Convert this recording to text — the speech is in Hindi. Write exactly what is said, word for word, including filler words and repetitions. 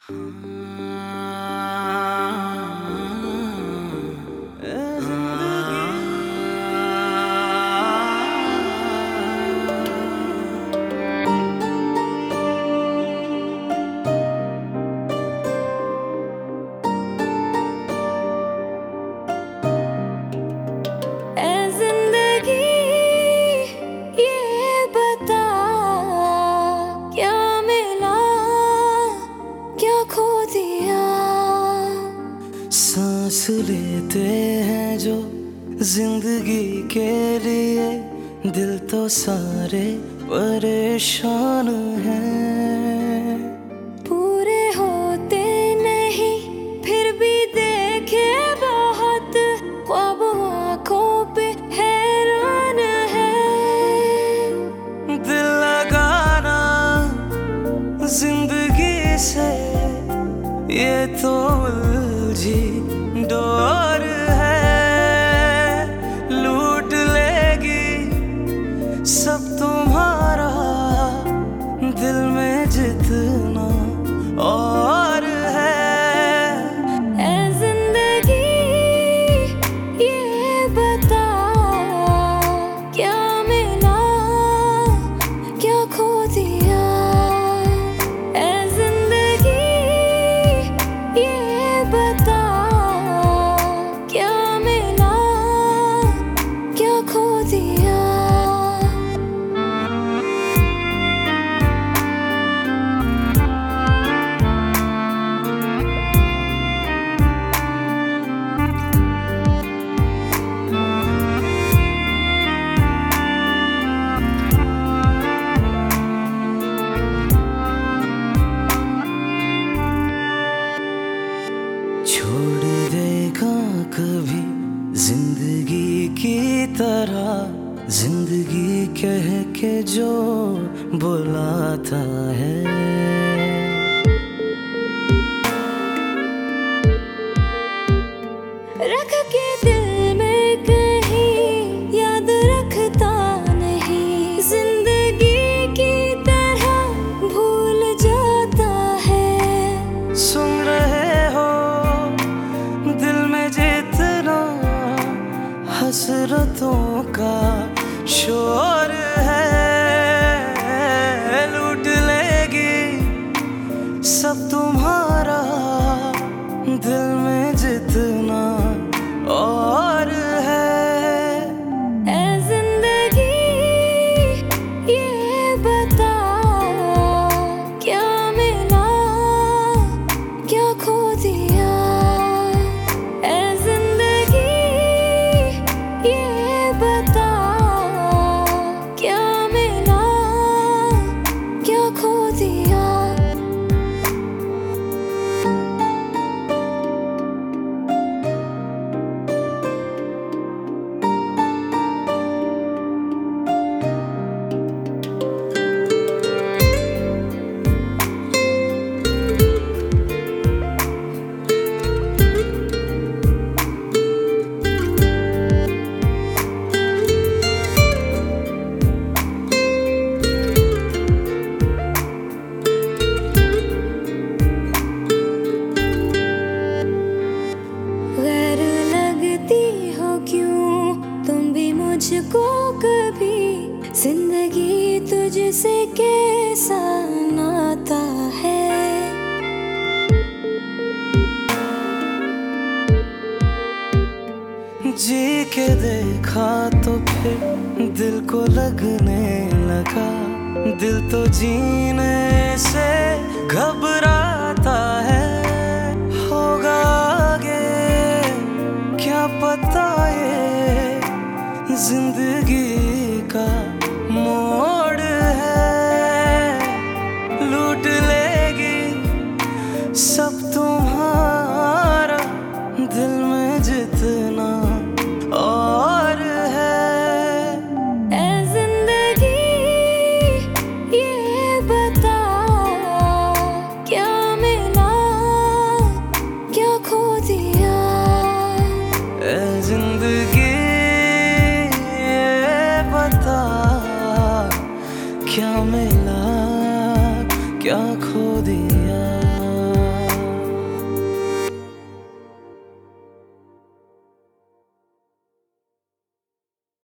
सांस लेते हैं जो जिंदगी के लिए, दिल तो सारे परेशान हैं। पूरे होते नहीं फिर भी देखे बहुत, ख्वाब आँखों पे हैरान है। दिल लगाना जिंदगी से ये तो उलझी डोर है, लूट लेगी सब तुम्हारा दिल में जितना और है। ऐ जिंदगी ये बता, क्या मिला क्या खो दिया। ऐ जिंदगी ये बता, क्या मिला क्या खो दिया। छोड़ देगा कभी जिंदगी की तरह, जिंदगी कह के जो बुलाता है। रख के दिल में कहीं याद रखता नहीं, जिंदगी की तरह भूल जाता है। सुन रहे हो दिल में जितना हसरतों का शोर है, लूट लेगी सब तुम्हारा दिल में जितना और है। ऐ जिंदगी ये बता, क्या मिला क्या खो दिया। ऐ जिंदगी ये बता, क्या मिला क्या खो दिया। गैर लगती हो क्यों तुम भी मुझको कभी, जिंदगी तुझसे कैसा नाता है। जी के देखा तो फिर दिल को लगने लगा, दिल तो जीने से घबराता है। होगा आगे क्या पता ये जिंदगी का मोड़ है, लूट लेगी सब तुम्हारा दिल में जितना और है। ऐ जिंदगी ये बता, क्या मिला क्या खो दिया। ऐ जिंदगी ये बता, क्या मिला क्या खो दिया।